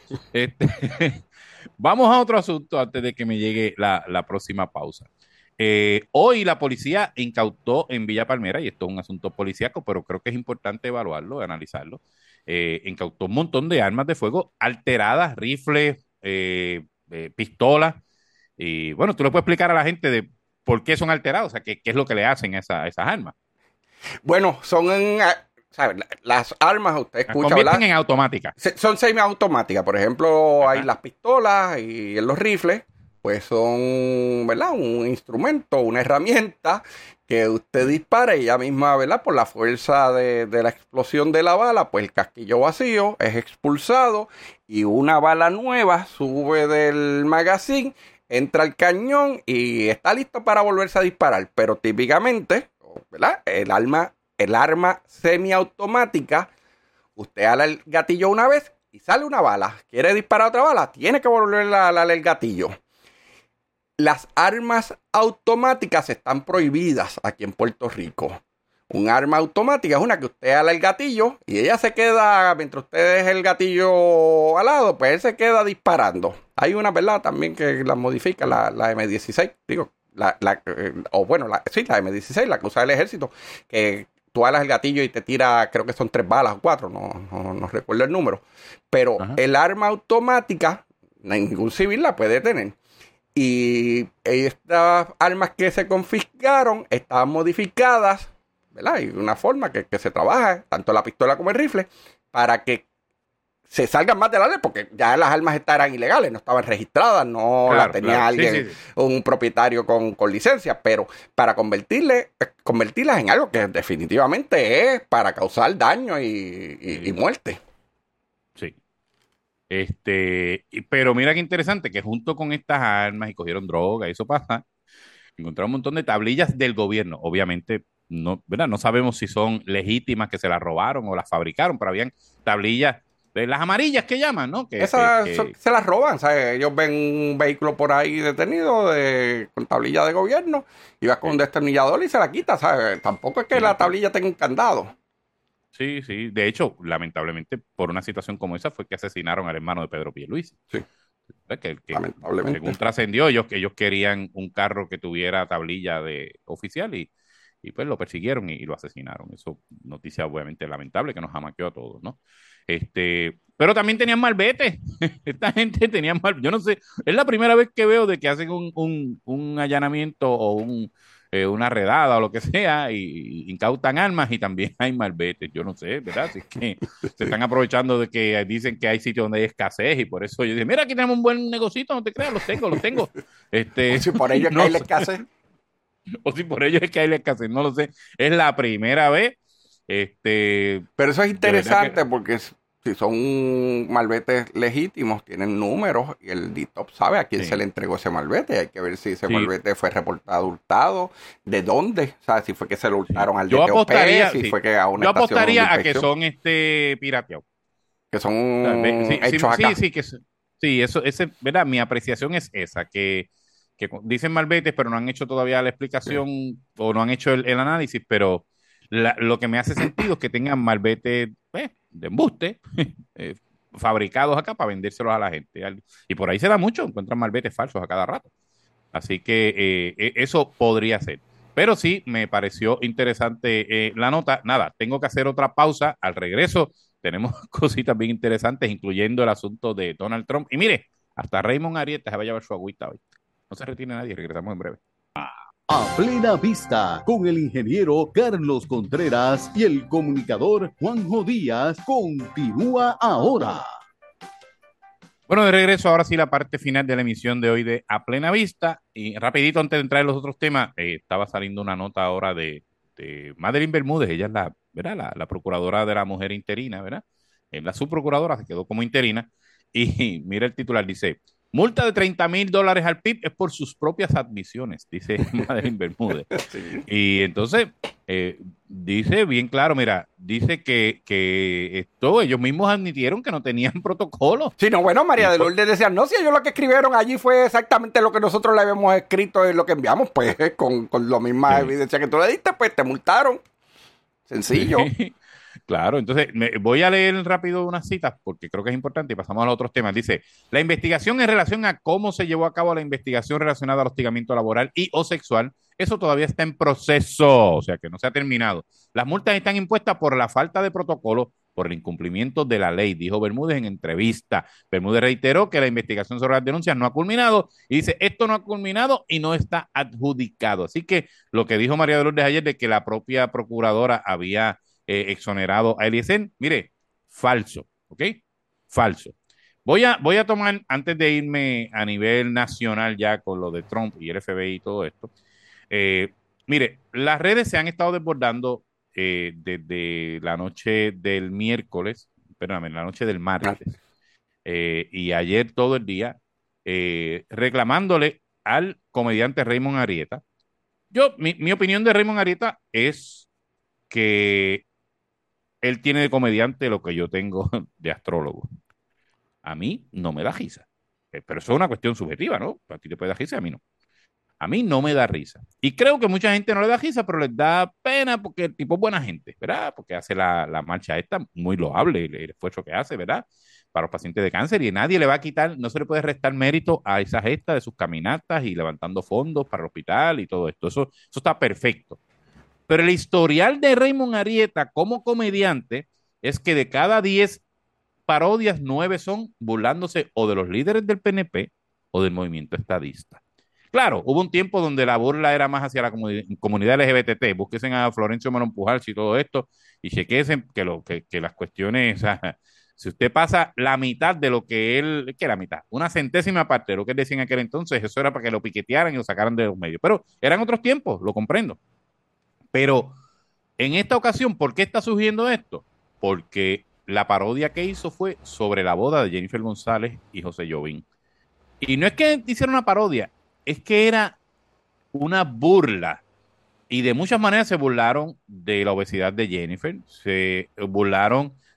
vamos a otro asunto antes de que me llegue la próxima pausa. Hoy la policía incautó en Villa Palmera, y esto es un asunto policíaco, pero creo que es importante evaluarlo, analizarlo. Incautó un montón de armas de fuego alteradas, rifles, pistolas. Y bueno, tú le puedes explicar a la gente de por qué son alterados, o sea, qué es lo que le hacen a esas armas. Bueno, ¿sabes? Las armas, usted Las escucha, convierten ¿verdad? en automáticas. Son semiautomáticas. Por ejemplo, Ajá. hay las pistolas y en los rifles, pues son, ¿verdad? Un instrumento, una herramienta que usted dispara y ella misma, ¿verdad? Por la fuerza de la explosión de la bala, pues el casquillo vacío es expulsado y una bala nueva sube del magazine, entra al cañón y está listo para volverse a disparar. Pero típicamente, ¿verdad? El arma semiautomática, usted ala el gatillo una vez y sale una bala. ¿Quiere disparar otra bala? Tiene que volver a darle el gatillo. Las armas automáticas están prohibidas aquí en Puerto Rico. Un arma automática es una que usted ala el gatillo y ella se queda, mientras usted deje el gatillo al lado, pues él se queda disparando. Hay una, ¿verdad? También que la modifica, la M16, digo, la M16, la que usa el ejército, que tú alas el gatillo y te tira, creo que son 3 balas o 4, no recuerdo el número. Pero Ajá. el arma automática, ningún civil la puede tener. Y estas armas que se confiscaron estaban modificadas, ¿verdad? Hay una forma que se trabaja, tanto la pistola como el rifle, para que se salgan más de la ley, porque ya las armas eran ilegales, no estaban registradas, no Claro, las tenía claro. alguien, Sí. un propietario con licencia, pero para convertirlas en algo que definitivamente es para causar daño y muerte. Sí. Pero mira qué interesante que junto con estas armas y cogieron droga, y eso pasa, encontraron un montón de tablillas del gobierno. Obviamente, no, ¿verdad? No sabemos si son legítimas que se las robaron o las fabricaron, pero habían tablillas de las amarillas que llaman, ¿no? Se las roban, ¿sabes? Ellos ven un vehículo por ahí detenido con tablilla de gobierno y vas con un destornillador y se la quita, ¿sabes? Tampoco es que la tablilla tenga un candado. Sí, sí. De hecho, lamentablemente, por una situación como esa fue que asesinaron al hermano de Pedro Pierluisi. Sí. Que Lamentablemente. según trascendió, ellos querían un carro que tuviera tablilla de oficial y pues lo persiguieron y lo asesinaron. Eso, noticia obviamente lamentable que nos amaqueó a todos, ¿no? Pero también tenían malvete. Esta gente tenía mal, yo no sé, es la primera vez que veo de que hacen un allanamiento o una redada o lo que sea y incautan armas y también hay malvete. Yo no sé, ¿verdad? Así que se están aprovechando de que dicen que hay sitios donde hay escasez y por eso yo digo, mira, aquí tenemos un buen negocito, no te creas, los tengo. O si por ello es que hay la escasez. O si por ello es que hay la escasez, no lo sé. Es la primera vez. Pero eso es interesante porque si son malvetes legítimos, tienen números y el DITOP sabe a quién se le entregó ese malvete. Hay que ver si ese malvete fue reportado hurtado, de dónde, ¿sabes? Si fue que se lo hurtaron al DTOP, si fue que a una estación de apostaría a que inspección. son pirateados. Que son hechos acá. Sí, eso, ¿verdad? Mi apreciación es esa, que dicen malvetes, pero no han hecho todavía la explicación o no han hecho el análisis, pero lo que me hace sentido es que tengan malvetes de embuste fabricados acá para vendérselos a la gente. Y por ahí se da mucho, encuentran malvetes falsos a cada rato. Así que eso podría ser. Pero sí, me pareció interesante la nota. Nada, tengo que hacer otra pausa. Al regreso tenemos cositas bien interesantes, incluyendo el asunto de Donald Trump. Y mire, hasta Raymond Arieta se va a llevar su agüita hoy. No se retire nadie, regresamos en breve. A plena vista, con el ingeniero Carlos Contreras y el comunicador Juanjo Díaz, continúa ahora. Bueno, de regreso, ahora sí la parte final de la emisión de hoy de A Plena Vista. Y rapidito, antes de entrar en los otros temas, estaba saliendo una nota ahora de Madeline Bermúdez. Ella es ¿verdad? La procuradora de la mujer interina, ¿verdad? La subprocuradora se quedó como interina. Y mira el titular, dice, multa de $30,000 al PIB es por sus propias admisiones, dice Madeline Bermúdez. Sí. Y entonces, dice bien claro, mira, dice que ellos mismos admitieron que no tenían protocolo. Sí, no, bueno, María de Lourdes decía, no, si ellos lo que escribieron allí fue exactamente lo que nosotros le habíamos escrito y lo que enviamos, pues con la misma evidencia que tú le diste, pues te multaron. Sencillo. Claro, entonces voy a leer rápido unas citas porque creo que es importante y pasamos a los otros temas. Dice, la investigación en relación a cómo se llevó a cabo la investigación relacionada al hostigamiento laboral y o sexual, eso todavía está en proceso, o sea que no se ha terminado. Las multas están impuestas por la falta de protocolo, por el incumplimiento de la ley, dijo Bermúdez en entrevista. Bermúdez reiteró que la investigación sobre las denuncias no ha culminado y dice, esto no ha culminado y no está adjudicado. Así que lo que dijo María de Lourdes ayer de que la propia procuradora había exonerado a Eliezer, mire, falso, ¿ok? Falso. Voy a tomar, antes de irme a nivel nacional ya con lo de Trump y el FBI y todo esto, mire, las redes se han estado desbordando desde la noche del miércoles, perdóname, la noche del martes, y ayer todo el día, reclamándole al comediante Raymond Arieta. Mi opinión de Raymond Arieta es que él tiene de comediante lo que yo tengo de astrólogo. A mí no me da risa. Pero eso es una cuestión subjetiva, ¿no? A ti te puede dar risa, a mí no. A mí no me da risa. Y creo que mucha gente no le da risa, pero les da pena porque el tipo es buena gente, ¿verdad? Porque hace la marcha esta, muy loable el esfuerzo que hace, ¿verdad? Para los pacientes de cáncer y nadie le va a quitar, no se le puede restar mérito a esa gesta de sus caminatas y levantando fondos para el hospital y todo esto. Eso está perfecto. Pero el historial de Raymond Arieta como comediante es que de cada 10 parodias, 9 son burlándose o de los líderes del PNP o del movimiento estadista. Claro, hubo un tiempo donde la burla era más hacia la comunidad LGBT. Búsquense a Florencio Melón Pujals y todo esto y chequense que las cuestiones, o sea, si usted pasa la mitad de lo que él, que la mitad, una centésima parte de lo que él decía en aquel entonces, eso era para que lo piquetearan y lo sacaran de los medios. Pero eran otros tiempos, lo comprendo. Pero en esta ocasión, ¿por qué está surgiendo esto? Porque la parodia que hizo fue sobre la boda de Jennifer González y José Jovín. Y no es que hicieron una parodia, es que era una burla. Y de muchas maneras se burlaron de la obesidad de Jennifer, se burlaron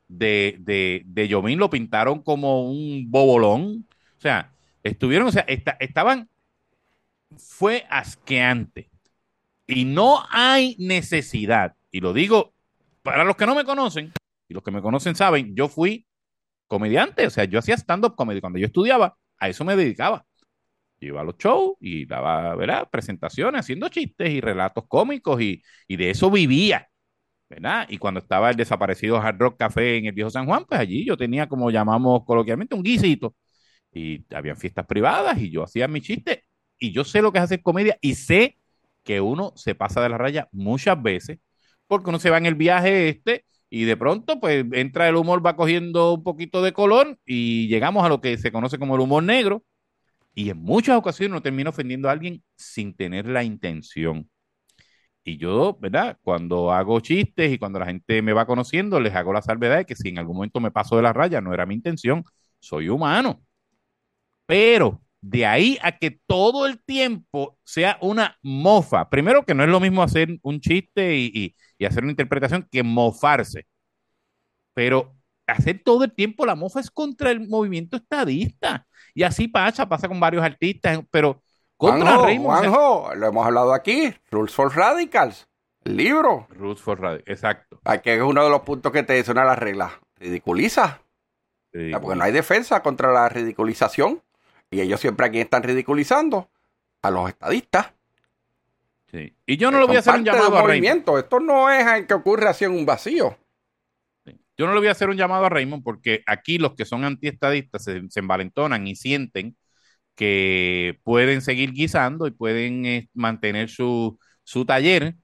de Yomín lo pintaron como un bobolón. O sea, estuvieron, o sea, estaban, fue asqueante. Y no hay necesidad, y lo digo para los que no me conocen, y los que me conocen saben, yo fui comediante, o sea, yo hacía stand-up comedy. Cuando yo estudiaba, a eso me dedicaba. Yo iba a los shows y daba, ¿verdad?, presentaciones haciendo chistes y relatos cómicos y de eso vivía, ¿verdad? Y cuando estaba el desaparecido Hard Rock Café en el Viejo San Juan, pues allí yo tenía, como llamamos coloquialmente, un guisito. Y habían fiestas privadas y yo hacía mi chiste y yo sé lo que es hacer comedia y sé que uno se pasa de la raya muchas veces porque uno se va en el viaje y de pronto pues entra el humor, va cogiendo un poquito de color y llegamos a lo que se conoce como el humor negro y en muchas ocasiones uno termina ofendiendo a alguien sin tener la intención. Y yo, ¿verdad? Cuando hago chistes y cuando la gente me va conociendo, les hago la salvedad de que si en algún momento me paso de la raya, no era mi intención, soy humano. Pero de ahí a que todo el tiempo sea una mofa, primero que no es lo mismo hacer un chiste y hacer una interpretación que mofarse, pero hacer todo el tiempo la mofa es contra el movimiento estadista. Y así pasa con varios artistas, pero contra Raymond. Juanjo, lo hemos hablado aquí, Rules for Radicals, el libro. Rules for Radio, exacto. Aquí es uno de los puntos que te dice una de las reglas. Ridiculiza. O sea, porque no hay defensa contra la ridiculización. Y ellos siempre aquí están ridiculizando a los estadistas. Sí. Y yo no le voy a hacer un llamado a Raymond. Esto no es que ocurre así en un vacío. Sí. Yo no le voy a hacer un llamado a Raymond porque aquí los que son antiestadistas se envalentonan y sienten que pueden seguir guisando y pueden mantener su taller,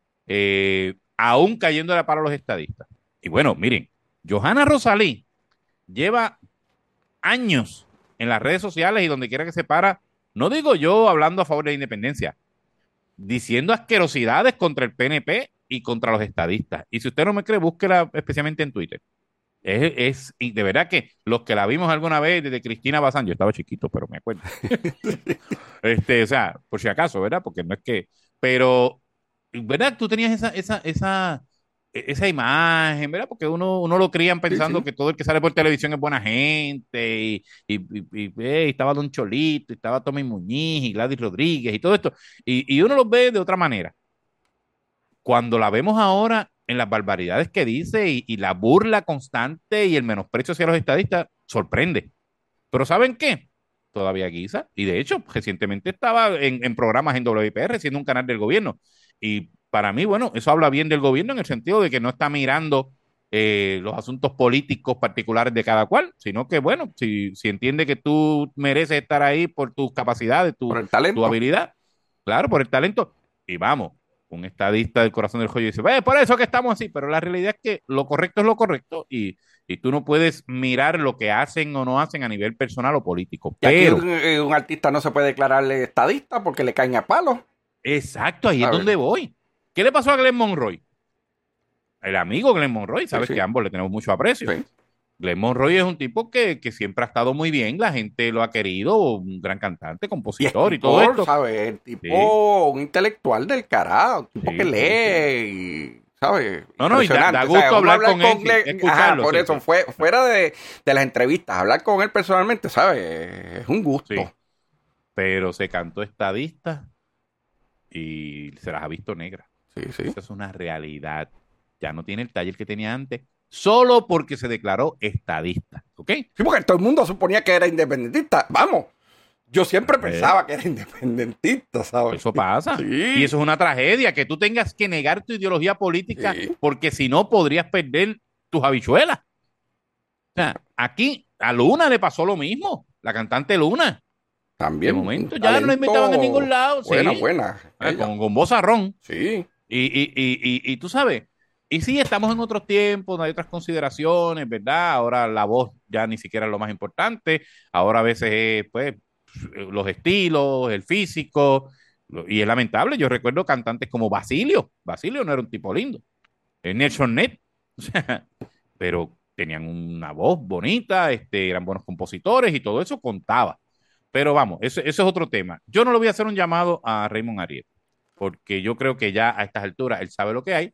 aún cayéndole para los estadistas. Y bueno, miren, Johanna Rosalí lleva años en las redes sociales y donde quiera que se para, no digo yo hablando a favor de la independencia, diciendo asquerosidades contra el PNP y contra los estadistas. Y si usted no me cree, búsquela especialmente en Twitter. Y de verdad que los que la vimos alguna vez desde Cristina Bazán, yo estaba chiquito, pero me acuerdo. O sea, por si acaso, ¿verdad? Porque no es que, pero, ¿verdad? Tú tenías esa imagen, ¿verdad? Porque uno lo crían pensando Sí. que todo el que sale por televisión es buena gente, y estaba Don Cholito, y estaba Tommy Muñiz, y Gladys Rodríguez, y todo esto, y uno los ve de otra manera. Cuando la vemos ahora en las barbaridades que dice y la burla constante y el menosprecio hacia los estadistas, sorprende. Pero ¿saben qué? Todavía guisa. Y de hecho, recientemente estaba en programas en WIPR, siendo un canal del gobierno. Y para mí, bueno, eso habla bien del gobierno en el sentido de que no está mirando los asuntos políticos particulares de cada cual, sino que, bueno, si entiende que tú mereces estar ahí por tus capacidades, Por el tu talento. habilidad, claro, por el talento, y vamos, un estadista del corazón del joyo dice, por eso que estamos así, pero la realidad es que lo correcto es lo correcto y tú no puedes mirar lo que hacen o no hacen a nivel personal o político. Y aquí Pero, un artista no se puede declararle estadista porque le caen a palo. exacto, ahí es ¿Sabes? donde voy. ¿Qué le pasó a Glenn Monroy? El amigo Glenn Monroy, sabes Sí, sí. que ambos le tenemos mucho aprecio. Sí. Glenn Monroy es un tipo que siempre ha estado muy bien, la gente lo ha querido, un gran cantante, Y compositor y todo escritor, esto. ¿sabes? El tipo, Sí. un intelectual del carajo, un tipo Sí, que sí, lee y, ¿sabes? No, y da Impresionante. gusto O sea, uno hablar con él, Glenn, escucharlo. por Sí, eso, sí. fuera de las entrevistas, hablar con él personalmente, ¿sabes? Es un gusto. Sí. Pero se cantó estadista y se las ha visto negras. Sí, sí. Esa es una realidad. Ya no tiene el taller que tenía antes, solo porque se declaró estadista. ¿Ok? Sí, porque todo el mundo suponía que era independentista. Vamos, yo siempre pensaba que era independentista, ¿sabes? Eso pasa. Sí. Y eso es una tragedia, que tú tengas que negar tu ideología política Sí. porque si no podrías perder tus habichuelas. O sea, aquí a Luna le pasó lo mismo, la cantante Luna. También. De momento un ya no la talento invitaban en ningún lado. Buena, Sí. buena. ella. Con vozarrón. Sí. Y tú sabes, y sí, estamos en otros tiempos, hay otras consideraciones, ¿verdad? Ahora la voz ya ni siquiera es lo más importante, ahora a veces es, pues, los estilos, el físico, y es lamentable. Yo recuerdo cantantes como Basilio no era un tipo lindo, Nelson Ned, o sea, pero tenían una voz bonita, eran buenos compositores y todo eso contaba. Pero vamos, eso es otro tema. Yo no le voy a hacer un llamado a Raymond Ariel porque yo creo que ya a estas alturas él sabe lo que hay,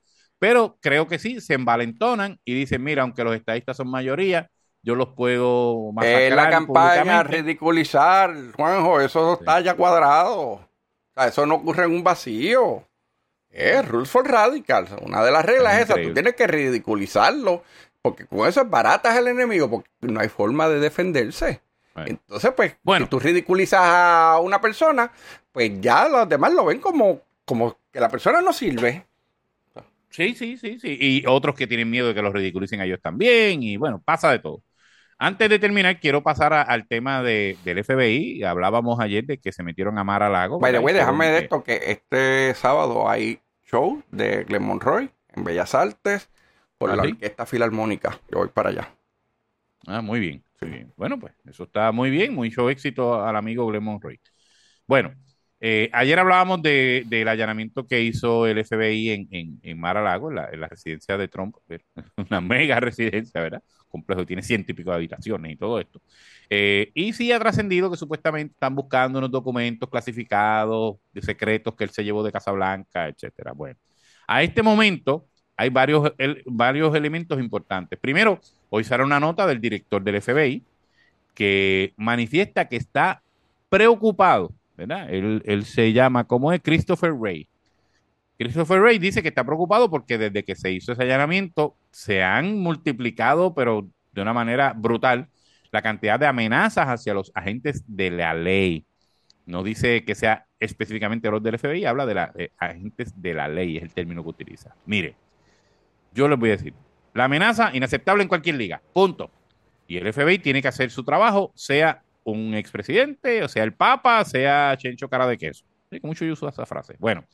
Pero creo que sí, se envalentonan y dicen, mira, aunque los estadistas son mayoría, yo los puedo masacrar Es la campaña, públicamente. ridiculizar, Juanjo, eso está ya cuadrado. O sea, eso no ocurre en un vacío. Es Rules for Radicals. Una de las reglas es esa. Tú tienes que ridiculizarlo. Porque con eso es baratas el enemigo. Porque no hay forma de defenderse. Entonces, pues, si tú ridiculizas a una persona, pues ya los demás lo ven como que la persona no sirve. Sí. Y otros que tienen miedo de que los ridiculicen a ellos también. Y bueno, pasa de todo. Antes de terminar, quiero pasar al tema del FBI. Hablábamos ayer de que se metieron a Mar-a-Lago. By the way, déjame de esto, que este sábado hay show de Glenn Monroy en Bellas Artes por la Orquesta Filarmónica. Yo voy para allá. Muy bien. Sí. Bueno, pues eso está muy bien. Mucho éxito al amigo Glenn Monroy. Bueno, ayer hablábamos del allanamiento que hizo el FBI en Mar-a-Lago, en la residencia de Trump. Una mega residencia, ¿verdad? Complejo, tiene 100 y pico de habitaciones y todo esto. Y sí ha trascendido que supuestamente están buscando unos documentos clasificados de secretos que él se llevó de Casa Blanca, etcétera. Bueno, a este momento hay varios elementos importantes. Primero, hoy sale una nota del director del FBI que manifiesta que está preocupado, ¿verdad? Él se llama, ¿cómo es? Christopher Wray. Christopher Wray dice que está preocupado porque desde que se hizo ese allanamiento se han multiplicado, pero de una manera brutal, la cantidad de amenazas hacia los agentes de la ley. No dice que sea específicamente los del FBI, habla de agentes de la ley, es el término que utiliza. Mire, yo les voy a decir, la amenaza inaceptable en cualquier liga, punto. Y el FBI tiene que hacer su trabajo, sea un expresidente, o sea el Papa, sea Chencho Cara de Queso. Sí, con mucho yo uso esa frase. Bueno,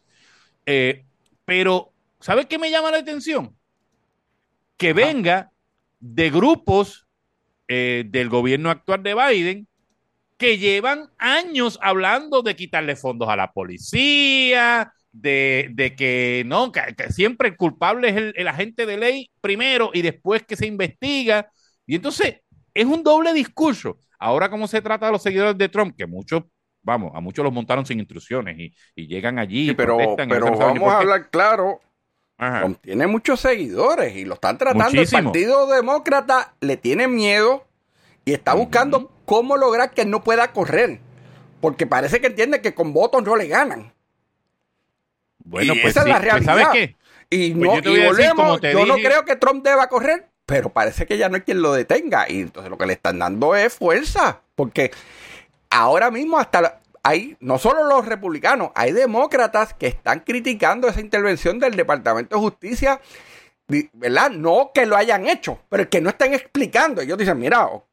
pero ¿sabes qué me llama la atención? Que venga de grupos del gobierno actual de Biden que llevan años hablando de quitarle fondos a la policía, de que no, que siempre el culpable es el agente de ley primero y después que se investiga. Y entonces es un doble discurso. Ahora, como se trata de los seguidores de Trump, que muchos, vamos, a muchos los montaron sin instrucciones y llegan allí. Sí, pero vamos a hablar claro. Trump tiene muchos seguidores y lo están tratando. Muchísimo. El Partido Demócrata le tiene miedo y está buscando cómo lograr que él no pueda correr. Porque parece que entiende que con votos no le ganan. Bueno, y pues esa es la realidad. ¿Sabes qué? Y, pues no, y volvemos, yo no creo que Trump deba correr, pero parece que ya no hay quien lo detenga. Y entonces lo que le están dando es fuerza. Porque ahora mismo hasta hay, no solo los republicanos, hay demócratas que están criticando esa intervención del Departamento de Justicia, ¿verdad? No que lo hayan hecho, pero que no están explicando. Ellos dicen, mira, ok,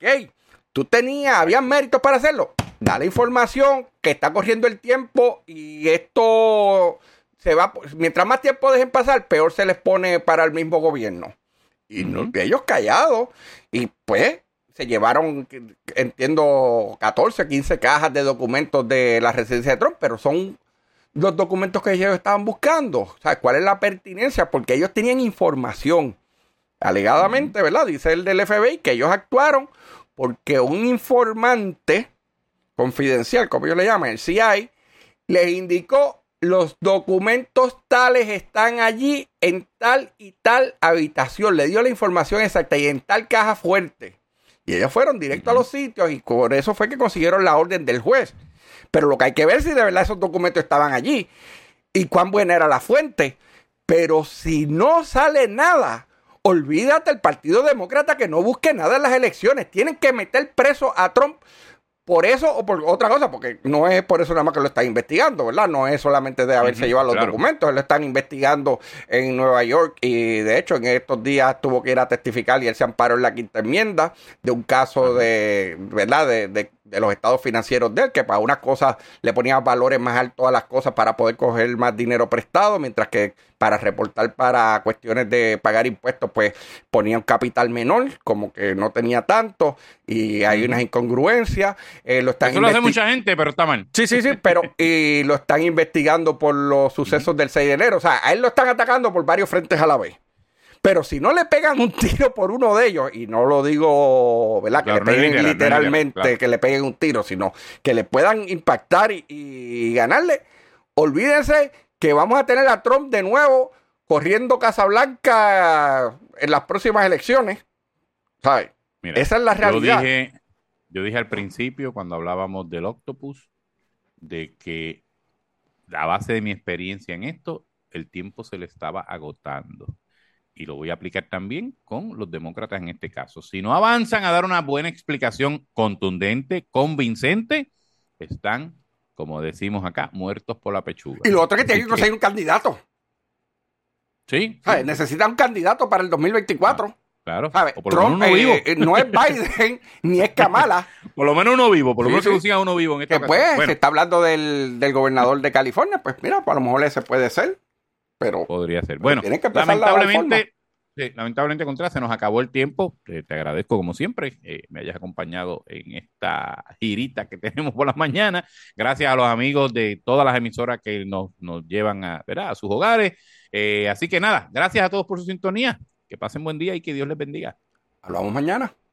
había méritos para hacerlo. Da la información, que está corriendo el tiempo y esto se va, mientras más tiempo dejen pasar, peor se les pone para el mismo gobierno. Y ellos callados, y pues se llevaron, entiendo, 14, 15 cajas de documentos de la residencia de Trump, pero son los documentos que ellos estaban buscando. O sea, ¿cuál es la pertinencia? Porque ellos tenían información, alegadamente, ¿verdad? Dice el del FBI que ellos actuaron porque un informante confidencial, como ellos le llaman, el CIA, les indicó los documentos tales están allí en tal y tal habitación. Le dio la información exacta y en tal caja fuerte. Y ellos fueron directo a los sitios y por eso fue que consiguieron la orden del juez. Pero lo que hay que ver es si de verdad esos documentos estaban allí y cuán buena era la fuente. Pero si no sale nada, olvídate el Partido Demócrata que no busque nada en las elecciones. Tienen que meter preso a Trump por eso o por otra cosa, porque no es por eso nada más que lo están investigando, ¿verdad? No es solamente de haberse llevado los documentos, lo están investigando en Nueva York y de hecho en estos días tuvo que ir a testificar y él se amparó en la quinta enmienda de un caso de, ¿verdad? De los estados financieros de él, que para unas cosas le ponía valores más altos a las cosas para poder coger más dinero prestado, mientras que para reportar para cuestiones de pagar impuestos, pues ponía un capital menor, como que no tenía tanto, y hay unas incongruencias. Eso lo hace mucha gente, pero está mal. Sí, pero y lo están investigando por los sucesos del 6 de enero. O sea, a él lo están atacando por varios frentes a la vez. Pero si no le pegan un tiro por uno de ellos, y no lo digo, ¿verdad? Que le peguen literalmente, que le peguen un tiro, sino que le puedan impactar y ganarle, olvídense que vamos a tener a Trump de nuevo corriendo Casablanca en las próximas elecciones. ¿Sabes? Mira, esa es la realidad. Yo dije al principio, cuando hablábamos del octopus, de que a base de mi experiencia en esto, el tiempo se le estaba agotando. Y lo voy a aplicar también con los demócratas en este caso. Si no avanzan a dar una buena explicación contundente, convincente, están, como decimos acá, muertos por la pechuga. Y lo otro es que tienen que conseguir un candidato. Sí. ¿Sabes? Necesitan un candidato para el 2024. Claro. ¿Sabes? O por lo Trump menos uno vivo. No es Biden ni es Kamala. Por lo menos uno vivo, por lo Sí, menos sí. que consiga uno vivo en esta Que ocasión. pues Bueno, se está hablando del gobernador de California. Pues mira, pues a lo mejor ese puede ser. Pero podría ser. Bueno, tienen que empezar a dar lamentablemente, Contreras, se nos acabó el tiempo. Te agradezco como siempre me hayas acompañado en esta girita que tenemos por las mañanas. Gracias a los amigos de todas las emisoras que nos llevan ¿verdad? A sus hogares. Así que nada, gracias a todos por su sintonía. Que pasen buen día y que Dios les bendiga. Hablamos mañana.